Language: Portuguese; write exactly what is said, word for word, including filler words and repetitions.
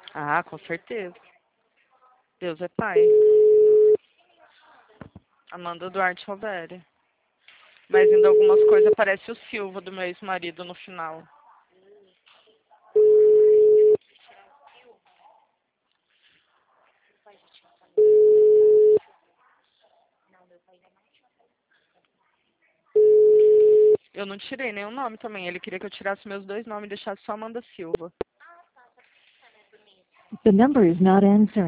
Ah, com certeza. Deus é pai. Amanda Duarte Roveri. Mas ainda algumas coisas aparece o Silva do meu ex-marido no final. Eu não tirei nenhum nome também. Ele queria que eu tirasse meus dois nomes e deixasse só Amanda Silva. The number is not answering.